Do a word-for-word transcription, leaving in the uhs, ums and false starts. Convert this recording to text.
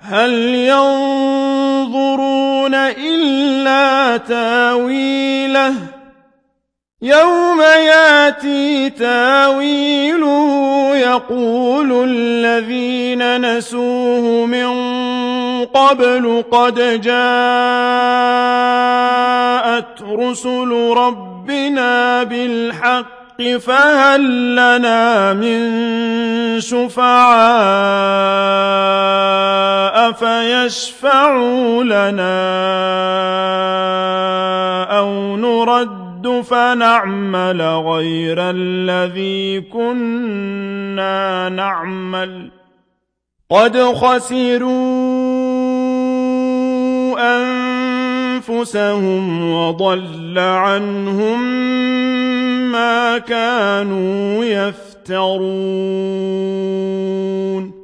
هل ينظرون إلا تاويله يوم ياتي تاويله يقول الذين نسوه من قبل قد جاءت رسل ربنا بالحق فهل لنا من شفعاء فيشفعوا لنا أو نرد فنعمل غير الذي كنا نعمل قد خسروا أنفسهم وضل عنهم ما كانوا يفترون